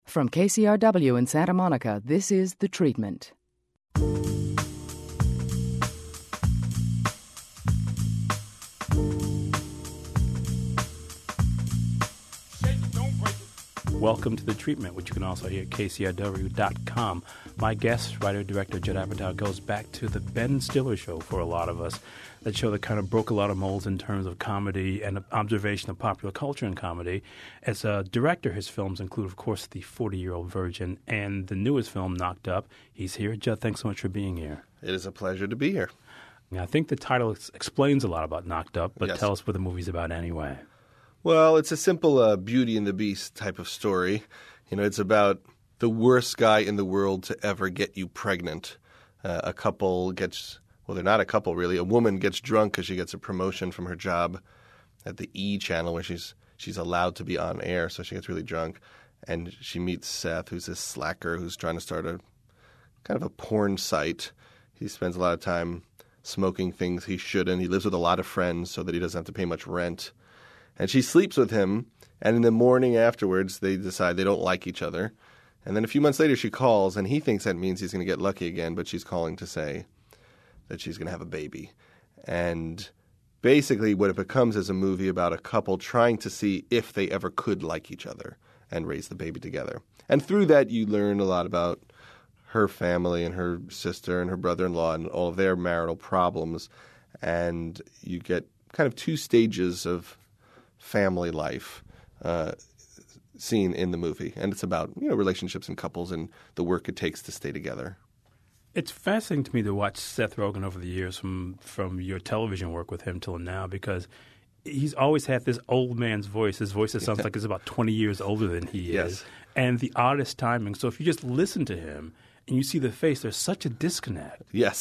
From KCRW in Santa Monica, this is The Treatment. Welcome to The Treatment, which you can also hear at KCRW.com. My guest, writer-director Judd Apatow, goes back to the Ben Stiller Show for a lot of us. That show that kind of broke a lot of molds in terms of comedy and observation of popular culture and comedy. As a director, his films include, of course, The 40-Year-Old Virgin and the newest film, Knocked Up. He's here. Judd, thanks so much for being here. It is a pleasure to be here. Now, I think the title explains a lot about Knocked Up, but Yes. Tell us what the movie's about anyway. Well, it's a simple Beauty and the Beast type of story. You know, it's about the worst guy in the world to ever get you pregnant. A couple gets, well, they're not a couple really. A woman gets drunk because she gets a promotion from her job at the E! Channel where she's allowed to be on air, so she gets really drunk. And she meets Seth, who's this slacker who's trying to start a kind of a porn site. He spends a lot of time smoking things he shouldn't. He lives with a lot of friends so that he doesn't have to pay much rent. And she sleeps with him, and in the morning afterwards, they decide they don't like each other. And then a few months later, she calls, and he thinks that means he's going to get lucky again, but she's calling to say that she's going to have a baby. And basically what it becomes is a movie about a couple trying to see if they ever could like each other and raise the baby together. And through that, you learn a lot about her family and her sister and her brother-in-law and all of their marital problems. And you get kind of two stages of family life seen in the movie, and it's about relationships and couples and the work it takes to stay together. It's fascinating to me to watch Seth Rogen over the years from your television work with him till now, because he's always had this old man's voice. His voice sounds like it's about 20 years older than he is, and the oddest timing. So if you just listen to him and you see the face, there's such a disconnect. Yes.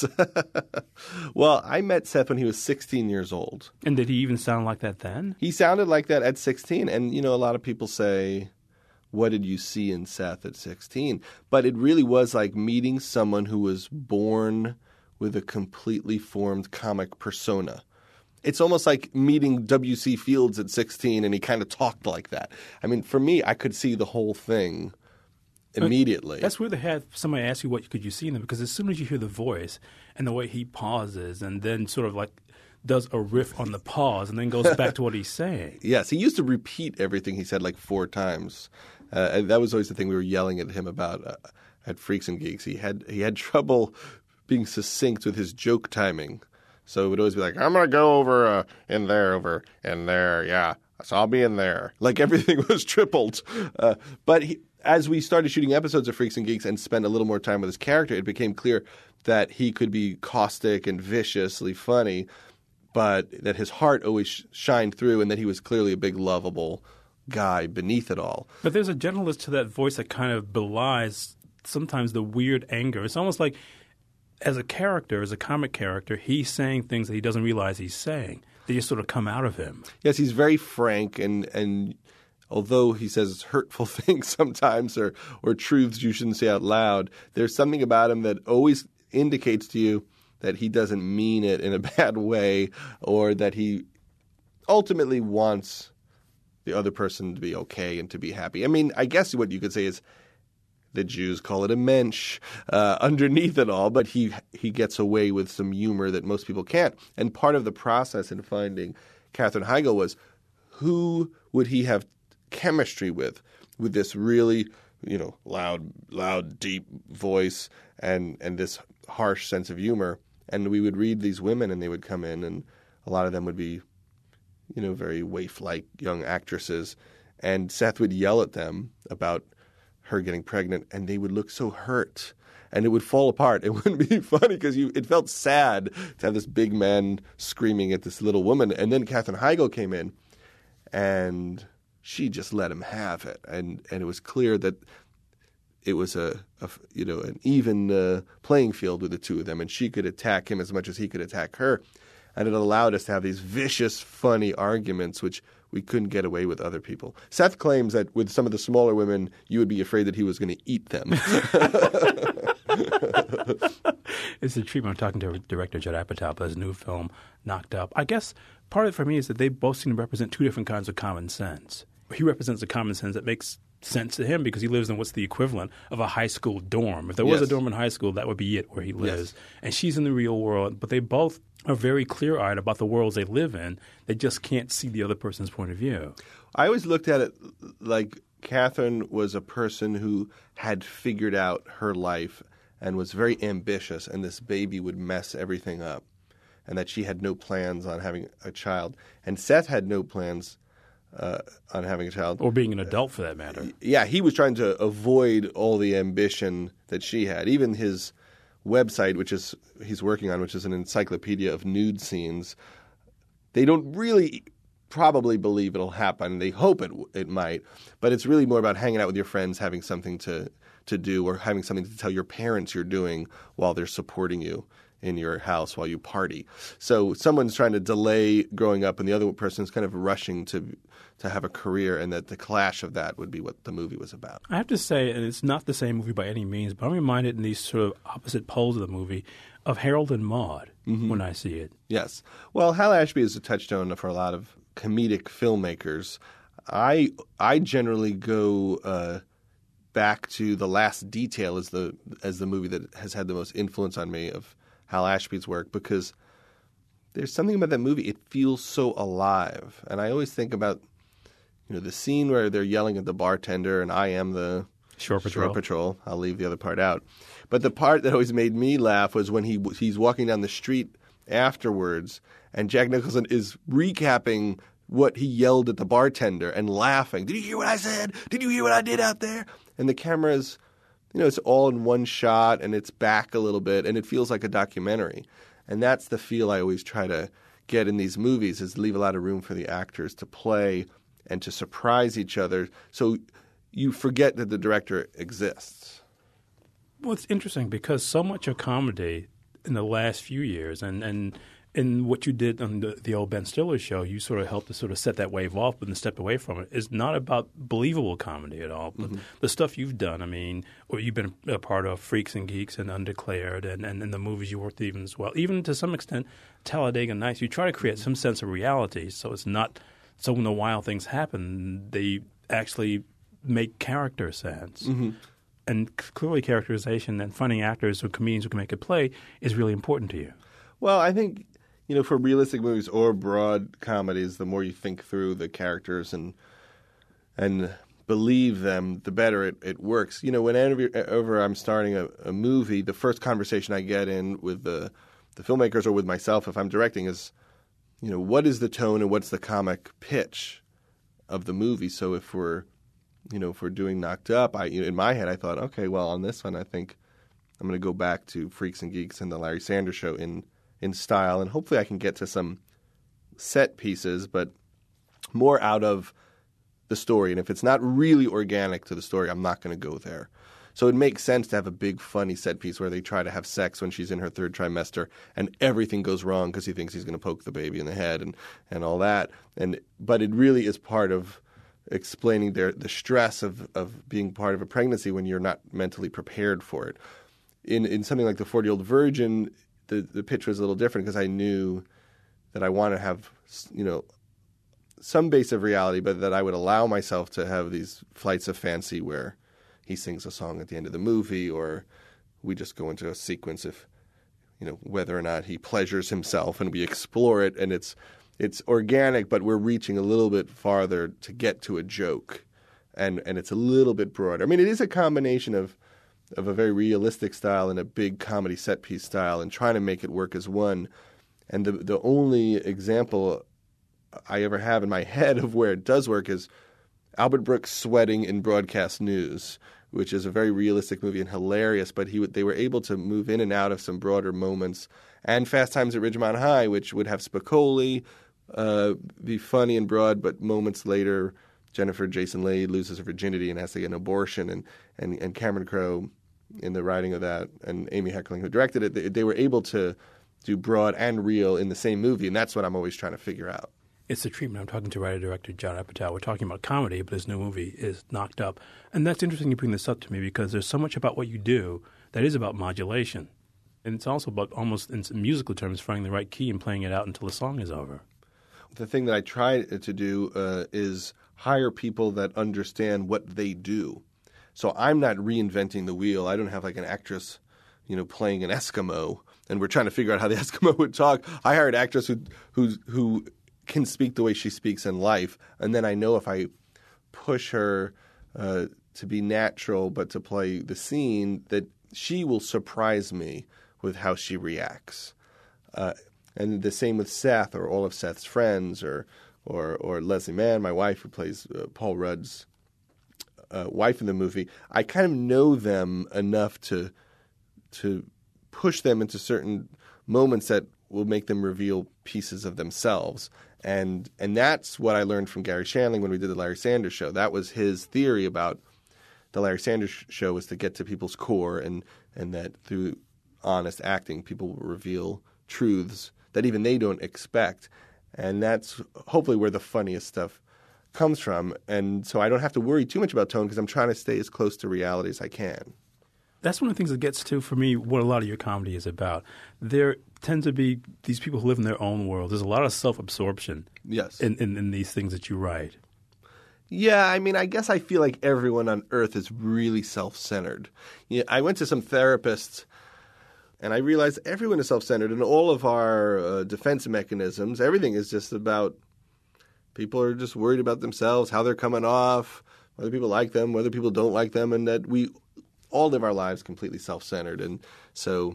Well, I met Seth when he was 16 years old. And did he even sound like that then? He sounded like that at 16. And, a lot of people say, what did you see in Seth at 16? But it really was like meeting someone who was born with a completely formed comic persona. It's almost like meeting W.C. Fields at 16 and he kind of talked like that. I mean, for me, I could see the whole thing immediately. That's weird to have somebody ask you what could you see in them, because as soon as you hear the voice and the way he pauses and then sort of like does a riff on the pause and then goes back to what he's saying. Yes, he used to repeat everything he said like 4 times. And that was always the thing we were yelling at him about at Freaks and Geeks. He had trouble being succinct with his joke timing. So it would always be like, I'm going to go over in there, yeah. So I'll be in there. Like everything was tripled. But as we started shooting episodes of Freaks and Geeks and spent a little more time with his character, it became clear that he could be caustic and viciously funny, but that his heart always shined through and that he was clearly a big, lovable guy beneath it all. But there's a gentleness to that voice that kind of belies sometimes the weird anger. It's almost like as a character, as a comic character, he's saying things that he doesn't realize he's saying. They just sort of come out of him. Yes, he's very frank, and although he says hurtful things sometimes or truths you shouldn't say out loud, there's something about him that always indicates to you that he doesn't mean it in a bad way, or that he ultimately wants the other person to be okay and to be happy. I mean, I guess what you could say is the Jews call it a mensch underneath it all, but he gets away with some humor that most people can't. And part of the process in finding Katherine Heigl was, who would he have chemistry with this really, loud, deep voice and this harsh sense of humor. And we would read these women and they would come in, and a lot of them would be, very waif-like young actresses. And Seth would yell at them about her getting pregnant, and they would look so hurt, and it would fall apart. It wouldn't be funny because it felt sad to have this big man screaming at this little woman. And then Katherine Heigl came in, and she just let him have it, and it was clear that it was an even playing field with the two of them, and she could attack him as much as he could attack her, and it allowed us to have these vicious, funny arguments, which we couldn't get away with other people. Seth claims that with some of the smaller women, you would be afraid that he was going to eat them. It's the treatment. I'm talking to director Judd Apatow about his new film, Knocked Up. I guess part of it for me is that they both seem to represent two different kinds of common sense. He represents a common sense that makes sense to him because he lives in what's the equivalent of a high school dorm. If there was a Yes. dorm in high school, that would be it where he lives. Yes. And she's in the real world, but they both are very clear-eyed about the worlds they live in. They just can't see the other person's point of view. I always looked at it like Catherine was a person who had figured out her life and was very ambitious, and this baby would mess everything up, and that she had no plans on having a child. And Seth had no plans on having a child. Or being an adult, for that matter. Yeah, he was trying to avoid all the ambition that she had. Even his website, which is he's working on, which is an encyclopedia of nude scenes, they don't really probably believe it'll happen. They hope it might, but it's really more about hanging out with your friends, having something to do, or having something to tell your parents you're doing while they're supporting you in your house while you party. So someone's trying to delay growing up, and the other person's kind of rushing to have a career, and that the clash of that would be what the movie was about. I have to say, and it's not the same movie by any means, but I'm reminded in these sort of opposite poles of the movie of Harold and Maude when I see it. Yes. Well, Hal Ashby is a touchstone for a lot of comedic filmmakers. I generally go back to The Last Detail as the movie that has had the most influence on me of Hal Ashby's work, because there's something about that movie. It feels so alive. And I always think about the scene where they're yelling at the bartender and I am the Shore Patrol. I'll leave the other part out. But the part that always made me laugh was when he's walking down the street afterwards and Jack Nicholson is recapping what he yelled at the bartender and laughing. Did you hear what I said? Did you hear what I did out there? And the camera's, it's all in one shot and it's back a little bit and it feels like a documentary. And that's the feel I always try to get in these movies, is leave a lot of room for the actors to play and to surprise each other so you forget that the director exists. Well, it's interesting because so much of comedy in the last few years and what you did on the old Ben Stiller show, you sort of helped to sort of set that wave off but then step away from it, is not about believable comedy at all. But the stuff you've done, or you've been a part of Freaks and Geeks and Undeclared and the movies you worked even as well, even to some extent Talladega Nights, you try to create some sense of reality. So it's not – so when the wild things happen, they actually make character sense. And clearly characterization and finding actors or comedians who can make it play is really important to you. Well, I think – for realistic movies or broad comedies, the more you think through the characters and believe them, the better it works. Whenever I'm starting a movie, the first conversation I get in with the filmmakers or with myself if I'm directing is, what is the tone and what's the comic pitch of the movie? So if we're doing Knocked Up, in my head I thought, okay, well, on this one I think I'm going to go back to Freaks and Geeks and the Larry Sanders Show in style, and hopefully I can get to some set pieces, but more out of the story. And if it's not really organic to the story, I'm not going to go there. So it makes sense to have a big, funny set piece where they try to have sex when she's in her third trimester and everything goes wrong because he thinks he's going to poke the baby in the head and all that. But it really is part of explaining the stress of being part of a pregnancy when you're not mentally prepared for it. In something like The 40-Year-Old Virgin, the pitch was a little different because I knew that I want to have, some base of reality, but that I would allow myself to have these flights of fancy where he sings a song at the end of the movie, or we just go into a sequence of, whether or not he pleasures himself, and we explore it, and it's organic, but we're reaching a little bit farther to get to a joke, and it's a little bit broader. It is a combination of a very realistic style and a big comedy set piece style, and trying to make it work as one. And the only example I ever have in my head of where it does work is Albert Brooks sweating in Broadcast News, which is a very realistic movie and hilarious, but they were able to move in and out of some broader moments. And Fast Times at Ridgemont High, which would have Spicoli be funny and broad, but moments later Jennifer Jason Leigh loses her virginity and has to get an abortion, and Cameron Crowe in the writing of that, and Amy Heckerling, who directed it, they were able to do broad and real in the same movie, and that's what I'm always trying to figure out. It's the treatment. I'm talking to writer-director Judd Apatow. We're talking about comedy, but his new movie is Knocked Up. And that's interesting you bring this up to me because there's so much about what you do that is about modulation. And it's also about, almost in musical terms, finding the right key and playing it out until the song is over. The thing that I try to do is hire people that understand what they do. So I'm not reinventing the wheel. I don't have like an actress, playing an Eskimo, and we're trying to figure out how the Eskimo would talk. I hired an actress who can speak the way she speaks in life, and then I know if I push her to be natural but to play the scene, that she will surprise me with how she reacts. And the same with Seth or all of Seth's friends or Leslie Mann, my wife, who plays Paul Rudd's wife in the movie. I kind of know them enough to push them into certain moments that will make them reveal pieces of themselves. And that's what I learned from Gary Shandling when we did the Larry Sanders Show. That was his theory about the Larry Sanders Show, was to get to people's core, and that through honest acting, people will reveal truths that even they don't expect. And that's hopefully where the funniest stuff comes from. And so I don't have to worry too much about tone because I'm trying to stay as close to reality as I can. That's one of the things that gets to, for me, what a lot of your comedy is about. There tend to be these people who live in their own world. There's a lot of self-absorption in these things that you write. Yeah, I mean, I guess I feel like everyone on earth is really self-centered. I went to some therapists, and I realized everyone is self-centered, and all of our defense mechanisms, everything is just about people are just worried about themselves, how they're coming off, whether people like them, whether people don't like them, and that we all live our lives completely self-centered. And so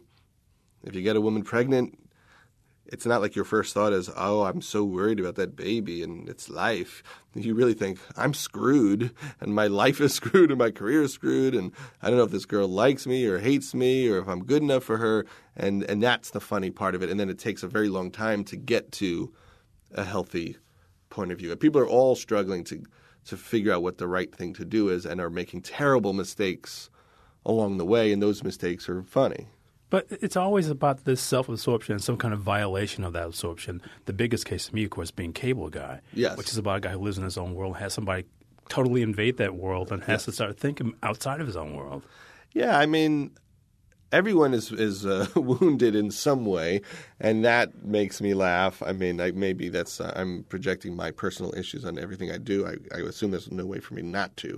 if you get a woman pregnant, it's not like your first thought is, oh, I'm so worried about that baby and its life. You really think, I'm screwed, and my life is screwed, and my career is screwed, and I don't know if this girl likes me or hates me or if I'm good enough for her. And that's the funny part of it. And then it takes a very long time to get to a healthy point of view. People are all struggling to figure out what the right thing to do is and are making terrible mistakes along the way, and those mistakes are funny. But it's always about this self-absorption and some kind of violation of that absorption. The biggest case to me, of course, being Cable Guy, which is about a guy who lives in his own world, has somebody totally invade that world and has to start thinking outside of his own world. Yeah, I mean, everyone is wounded in some way, and that makes me laugh. I mean, maybe that's I'm projecting my personal issues on everything I do. I assume there's no way for me not to,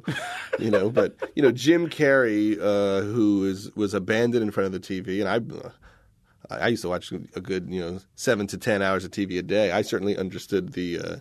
But Jim Carrey, who was abandoned in front of the TV, and I used to watch a good 7 to 10 hours of TV a day. I certainly understood the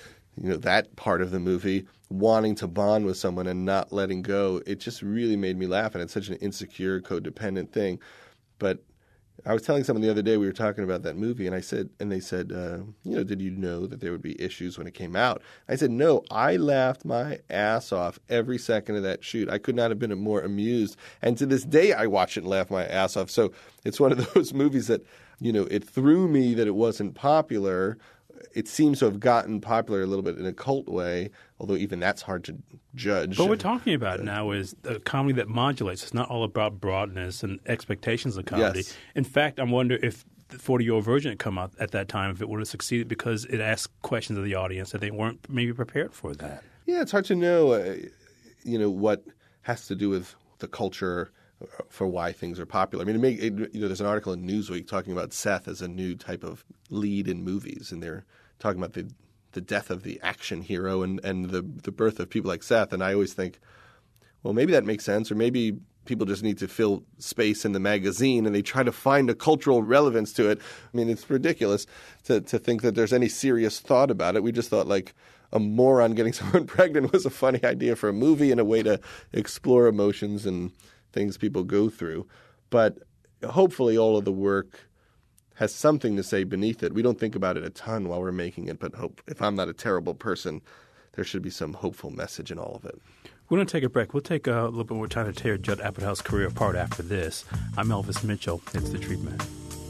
that part of the movie, wanting to bond with someone and not letting go. It just really made me laugh, and it's such an insecure, codependent thing. But I was telling someone the other day, we were talking about that movie, and they said, did you know that there would be issues when it came out? I said, no, I laughed my ass off every second of that shoot. I could not have been more amused. And to this day, I watch it and laugh my ass off. So it's one of those movies that, it threw me that it wasn't popular. It seems to have gotten popular a little bit in a cult way, although even that's hard to judge. But what we're talking about now is a comedy that modulates. It's not all about broadness and expectations of comedy. Yes. In fact, I wonder if the 40-Year-Old Virgin had come out at that time, if it would have succeeded because it asked questions of the audience that they weren't maybe prepared for that. Yeah, it's hard to know, what has to do with the culture for why things are popular. I mean, there's an article in Newsweek talking about Seth as a new type of lead in movies, and they're talking about the death of the action hero and the birth of people like Seth. And I always think, well, maybe that makes sense, or maybe people just need to fill space in the magazine and they try to find a cultural relevance to it. I mean, it's ridiculous to think that there's any serious thought about it. We just thought like a moron getting someone pregnant was a funny idea for a movie and a way to explore emotions and things people go through. But hopefully all of the work has something to say beneath it. We don't think about it a ton while we're making it, but if I'm not a terrible person, there should be some hopeful message in all of it. We're going to take a break. We'll take a little bit more time to tear Judd Apatow's career apart after this. I'm Elvis Mitchell. It's The Treatment.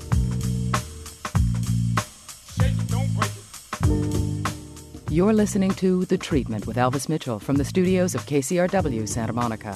You're listening to The Treatment with Elvis Mitchell from the studios of KCRW Santa Monica.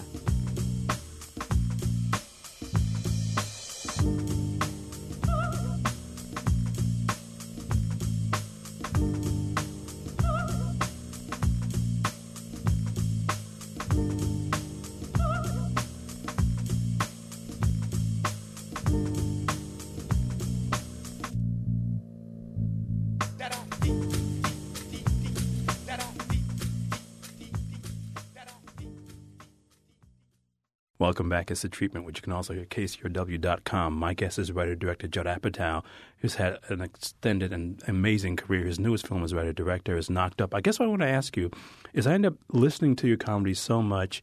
Welcome back. It's The Treatment, which you can also hear at KCRW.com. My guest is writer-director Judd Apatow, who's had an extended and amazing career. His newest film as writer-director is Knocked Up. I guess what I want to ask you is I end up listening to your comedy so much,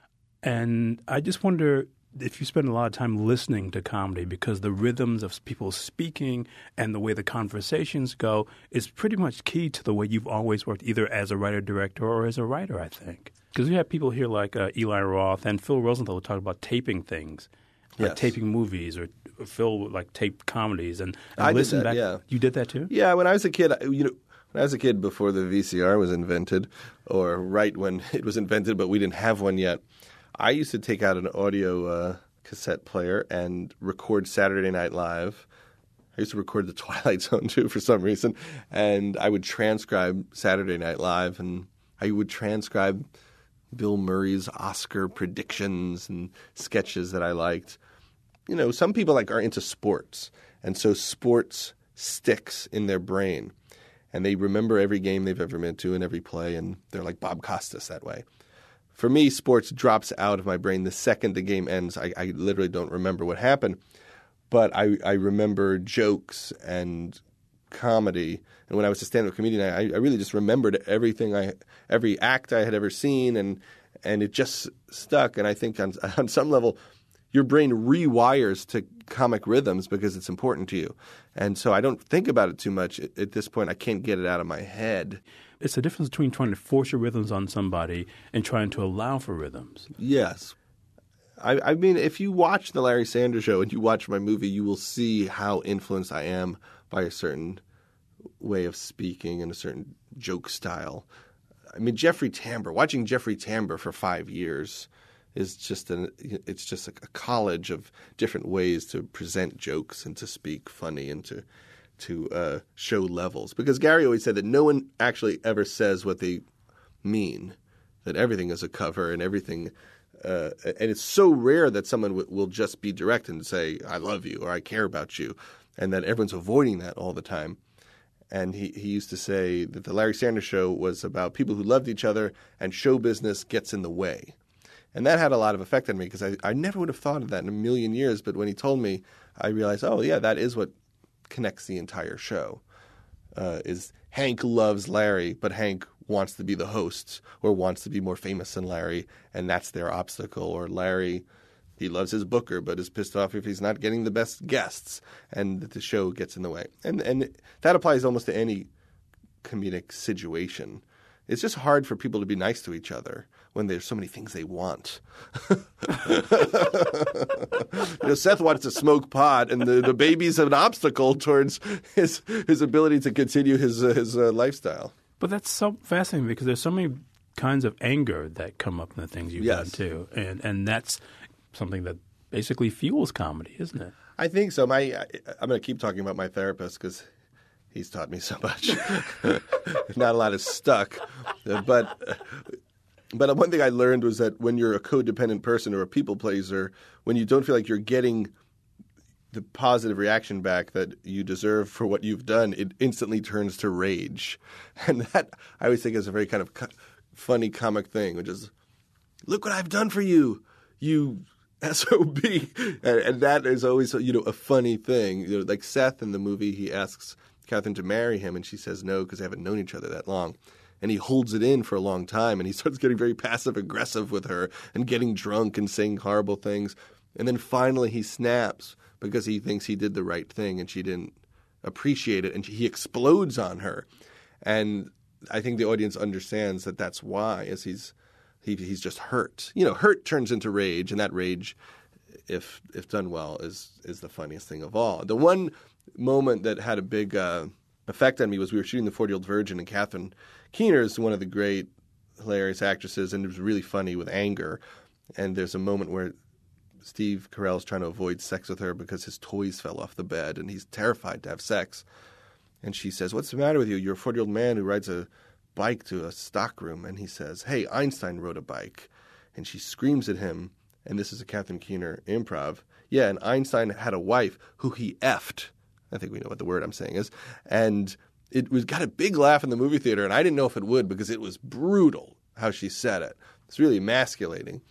and I just wonder if you spend a lot of time listening to comedy because the rhythms of people speaking and the way the conversations go is pretty much key to the way you've always worked, either as a writer-director or as a writer, I think. Because we have people here like Eli Roth and Phil Rosenthal who talk about taping things, like taping movies, or Phil would like tape comedies and I listen did that, back. yeah. You did that too? Yeah, when I was a kid, when I was a kid before the VCR was invented, or right when it was invented but we didn't have one yet, I used to take out an audio cassette player and record Saturday Night Live. I used to record The Twilight Zone too for some reason, and I would transcribe Saturday Night Live, and I would transcribe Bill Murray's Oscar predictions and sketches that I liked. You know, some people are into sports, and so sports sticks in their brain, and they remember every game they've ever been to and every play, and they're like Bob Costas that way. For me, sports drops out of my brain the second the game ends. I literally don't remember what happened, but I remember jokes and comedy. And when I was a stand-up comedian, I really just remembered every act I had ever seen, and it just stuck. And I think on some level, your brain rewires to comic rhythms because it's important to you. And so I don't think about it too much at this point. I can't get it out of my head. It's the difference between trying to force your rhythms on somebody and trying to allow for rhythms. Yes. I mean, if you watch The Larry Sanders Show and you watch my movie, you will see how influenced I am by a certain way of speaking and a certain joke style. I mean, watching Jeffrey Tambor for 5 years is just a college of different ways to present jokes and to speak funny and to show levels. Because Gary always said that no one actually ever says what they mean, that everything is a cover and everything and it's so rare that someone will just be direct and say, I love you or I care about you, and that everyone's avoiding that all the time. And he used to say that the Larry Sanders Show was about people who loved each other and show business gets in the way. And that had a lot of effect on me because I never would have thought of that in a million years. But when he told me, I realized, oh, yeah, that is what connects the entire show. Is Hank loves Larry, but Hank wants to be the host or wants to be more famous than Larry, and that's their obstacle. Or Larry, he loves his booker, but is pissed off if he's not getting the best guests, and the show gets in the way. And that applies almost to any comedic situation. It's just hard for people to be nice to each other when there's so many things they want. Seth wants to smoke pot, and the baby's an obstacle towards his ability to continue his lifestyle. But that's so fascinating because there's so many kinds of anger that come up in the things you've done too, and that's something that basically fuels comedy, isn't it? I think so. I'm going to keep talking about my therapist because he's taught me so much. Not a lot is stuck, but one thing I learned was that when you're a codependent person or a people pleaser, when you don't feel like you're getting the positive reaction back that you deserve for what you've done, it instantly turns to rage. And that I always think is a very kind of funny comic thing, which is, look what I've done for you, you SOB. And that is always, a funny thing. Like Seth in the movie, he asks Catherine to marry him, and she says no because they haven't known each other that long. And he holds it in for a long time, and he starts getting very passive-aggressive with her and getting drunk and saying horrible things. And then finally he snaps because he thinks he did the right thing and she didn't appreciate it, and he explodes on her. And I think the audience understands that that's why, is he's just hurt. Hurt turns into rage, and that rage, if done well, is the funniest thing of all. The one moment that had a big effect on me was we were shooting The 40-Year-Old Virgin, and Catherine Keener is one of the great, hilarious actresses, and it was really funny with anger. And there's a moment where Steve Carell is trying to avoid sex with her because his toys fell off the bed, and he's terrified to have sex. And she says, "What's the matter with you? You're a 40-year-old man who rides a bike to a stockroom." And he says, "Hey, Einstein rode a bike." And she screams at him, and this is a Catherine Keener improv. Yeah, and Einstein had a wife who he effed. I think we know what the word I'm saying is. And it got a big laugh in the movie theater, and I didn't know if it would because it was brutal how she said it. It's really emasculating.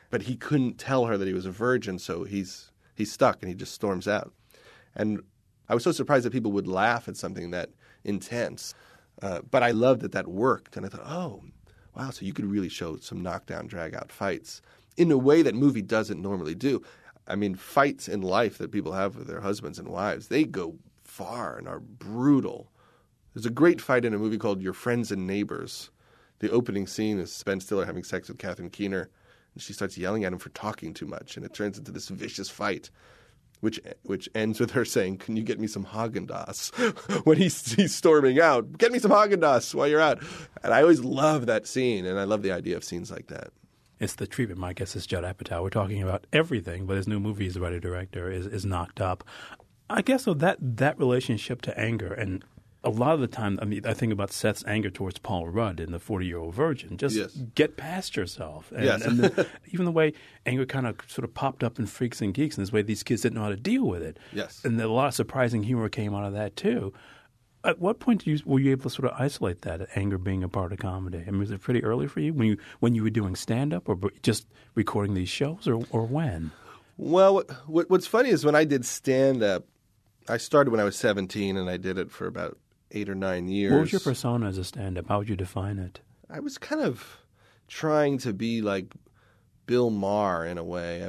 but he couldn't tell her that he was a virgin, so he's stuck and he just storms out. And I was so surprised that people would laugh at something that intense. But I loved that worked. And I thought, oh, wow, so you could really show some knockdown, drag-out fights in a way that movie doesn't normally do. I mean, fights in life that people have with their husbands and wives, they go far and are brutal. There's a great fight in a movie called Your Friends and Neighbors. The opening scene is Ben Stiller having sex with Catherine Keener, and she starts yelling at him for talking too much, and it turns into this vicious fight, which ends with her saying, "Can you get me some Haagen-Dazs?" when he's storming out. "Get me some Haagen-Dazs while you're out." And I always love that scene, and I love the idea of scenes like that. It's The Treatment. My guest is Judd Apatow. We're talking about everything, but his new movie, as a writer-director, is Knocked Up. I guess so that relationship to anger, and a lot of the time, I mean, I think about Seth's anger towards Paul Rudd in The 40-Year-Old Virgin. Just get past yourself. And, Yes. and even the way anger kind of sort of popped up in Freaks and Geeks, and this way these kids didn't know how to deal with it. Yes. And a lot of surprising humor came out of that, too. At what point were you able to sort of isolate that, anger being a part of comedy? I mean, was it pretty early for you when you were doing stand-up or just recording these shows, or when? Well, what's funny is when I did stand-up, I started when I was 17, and I did it for about 8 or 9 years. What was your persona as a stand-up? How would you define it? I was kind of trying to be like Bill Maher in a way.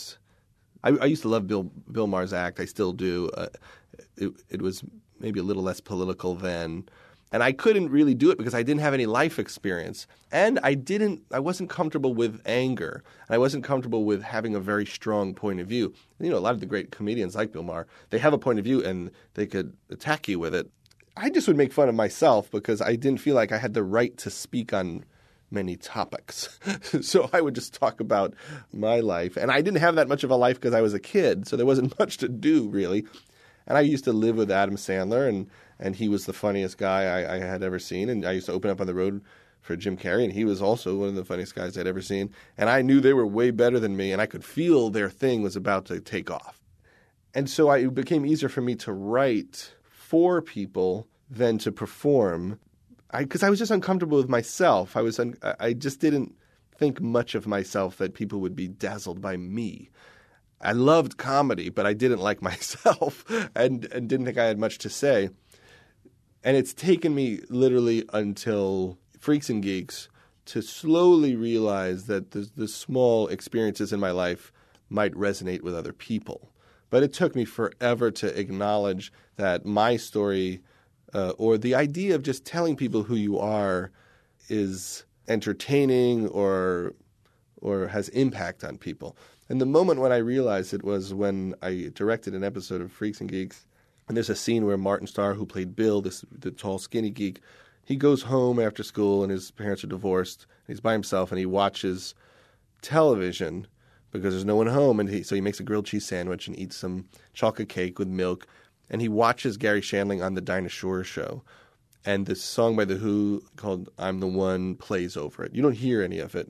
I used to love Bill Maher's act. I still do. It was maybe a little less political then. And I couldn't really do it because I didn't have any life experience. And I wasn't comfortable with anger. And I wasn't comfortable with having a very strong point of view. You know, a lot of the great comedians like Bill Maher, they have a point of view and they could attack you with it. I just would make fun of myself because I didn't feel like I had the right to speak on many topics. So I would just talk about my life. And I didn't have that much of a life because I was a kid, so there wasn't much to do, really. And I used to live with Adam Sandler, and he was the funniest guy I had ever seen. And I used to open up on the road for Jim Carrey, and he was also one of the funniest guys I'd ever seen. And I knew they were way better than me, and I could feel their thing was about to take off. And so it became easier for me to write for people than to perform, because I was just uncomfortable with myself. I just didn't think much of myself that people would be dazzled by me. I loved comedy, but I didn't like myself and didn't think I had much to say. And it's taken me literally until Freaks and Geeks to slowly realize that the small experiences in my life might resonate with other people. But it took me forever to acknowledge that my story or the idea of just telling people who you are is entertaining or has impact on people. And the moment when I realized it was when I directed an episode of Freaks and Geeks. And there's a scene where Martin Starr, who played Bill, the tall, skinny geek, he goes home after school and his parents are divorced. He's by himself and he watches television because there's no one home. And so he makes a grilled cheese sandwich and eats some chocolate cake with milk. And he watches Gary Shandling on the Dinah Shore show. And this song by The Who called I'm the One plays over it. You don't hear any of it.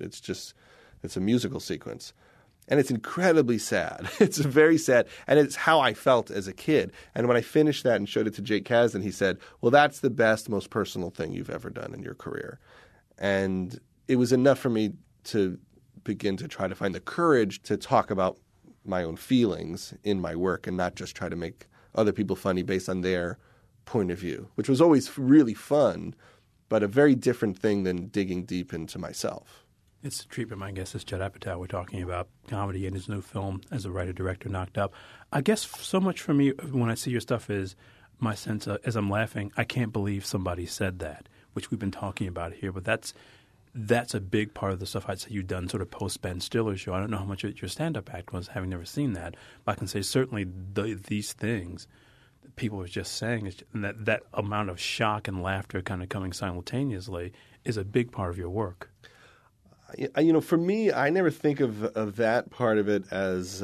It's a musical sequence. And it's incredibly sad. It's very sad. And it's how I felt as a kid. And when I finished that and showed it to Jake Kasdan, he said, well, that's the best, most personal thing you've ever done in your career. And it was enough for me to begin to try to find the courage to talk about my own feelings in my work and not just try to make other people funny based on their point of view, which was always really fun, but a very different thing than digging deep into myself. It's The Treatment. My guest is Judd Apatow. We're talking about comedy in his new film as a writer-director, Knocked Up. I guess so much for me when I see your stuff is my sense of, as I'm laughing, I can't believe somebody said that, which we've been talking about here. But that's a big part of the stuff I'd say you've done sort of post-Ben Stiller show. I don't know how much your stand-up act was, having never seen that. But I can say certainly these things that people were just saying, and that amount of shock and laughter kind of coming simultaneously is a big part of your work. You know, for me, I never think of that part of it as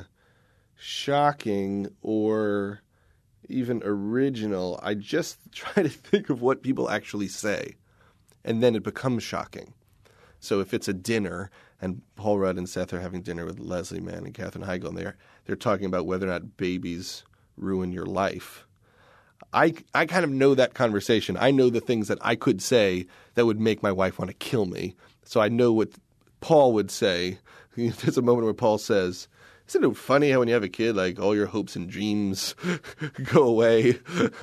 shocking or even original. I just try to think of what people actually say, and then it becomes shocking. So if it's a dinner and Paul Rudd and Seth are having dinner with Leslie Mann and Katherine Heigl, and they're talking about whether or not babies ruin your life, I kind of know that conversation. I know the things that I could say that would make my wife want to kill me. So I know what Paul would say there's a moment where Paul says, "Isn't it funny how when you have a kid, like all your hopes and dreams go away?"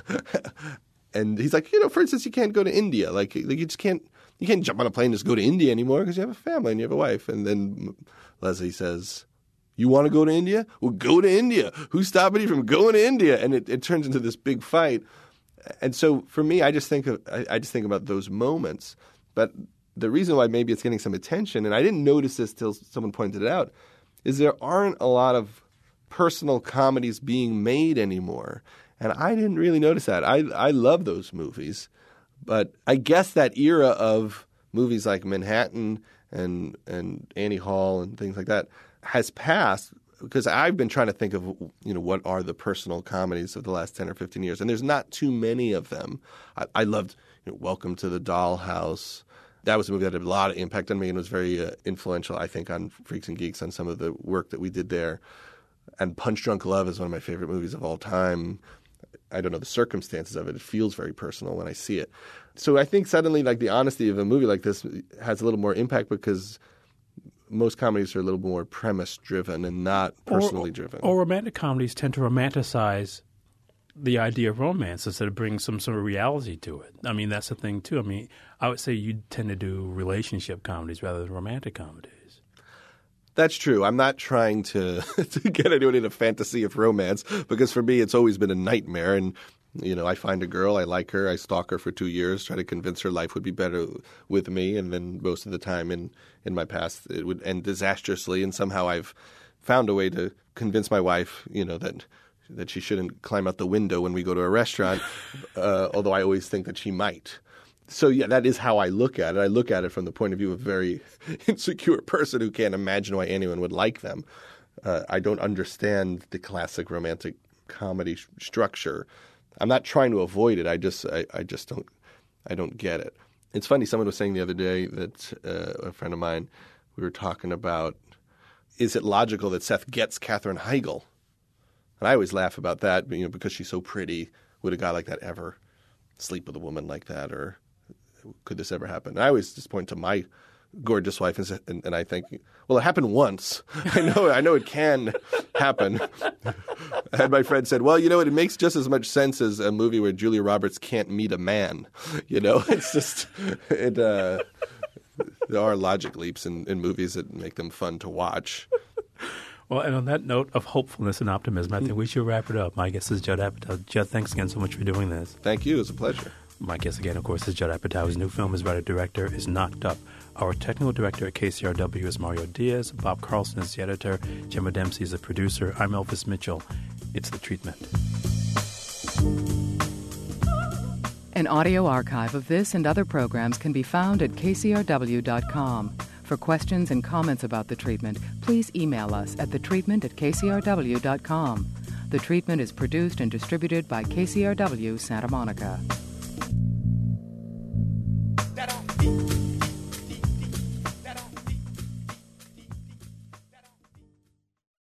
And he's like, for instance, you can't go to India. Like you just can't jump on a plane and just go to India anymore because you have a family and you have a wife. And then Leslie says, "You want to go to India? Well, go to India. Who's stopping you from going to India?" And it turns into this big fight. And so for me, I just think about those moments. But the reason why maybe it's getting some attention, and I didn't notice this till someone pointed it out, is there aren't a lot of personal comedies being made anymore. And I didn't really notice that. I love those movies. But I guess that era of movies like Manhattan and Annie Hall and things like that has passed, because I've been trying to think of, what are the personal comedies of the last 10 or 15 years. And there's not too many of them. I loved Welcome to the Dollhouse. That was a movie that had a lot of impact on me and was very influential, I think, on Freaks and Geeks, on some of the work that we did there. And Punch Drunk Love is one of my favorite movies of all time. I don't know the circumstances of it. It feels very personal when I see it. So I think suddenly, like, the honesty of a movie like this has a little more impact because most comedies are a little more premise-driven and not personally-driven. Or romantic comedies tend to romanticize the idea of romance instead of bringing some sort of reality to it. I mean, that's the thing, too. I mean, I would say you tend to do relationship comedies rather than romantic comedies. That's true. I'm not trying to get anyone in a fantasy of romance, because for me it's always been a nightmare. And, I find a girl, I like her, I stalk her for 2 years, try to convince her life would be better with me. And then most of the time in my past it would end disastrously. And somehow I've found a way to convince my wife, that she shouldn't climb out the window when we go to a restaurant, although I always think that she might. So, yeah, that is how I look at it. I look at it from the point of view of a very insecure person who can't imagine why anyone would like them. I don't understand the classic romantic comedy structure. I'm not trying to avoid it. I just don't get it. It's funny. Someone was saying the other day that a friend of mine, we were talking about, is it logical that Seth gets Katherine Heigl? And I always laugh about that, because she's so pretty. Would a guy like that ever sleep with a woman like that, or could this ever happen? And I always just point to my gorgeous wife and I think, well, it happened once. I know it can happen. And my friend said, well, it makes just as much sense as a movie where Julia Roberts can't meet a man. It's just there are logic leaps in movies that make them fun to watch. Well, and on that note of hopefulness and optimism, I think we should wrap it up. My guest is Judd Apatow. Judd, thanks again so much for doing this. Thank you. It was a pleasure. My guest again, of course, is Judd Apatow. His new film, his writer-director, is Knocked Up. Our technical director at KCRW is Mario Diaz. Bob Carlson is the editor. Gemma Dempsey is the producer. I'm Elvis Mitchell. It's The Treatment. An audio archive of this and other programs can be found at kcrw.com. For questions and comments about The Treatment, please email us at thetreatment@kcrw.com. The Treatment is produced and distributed by KCRW Santa Monica.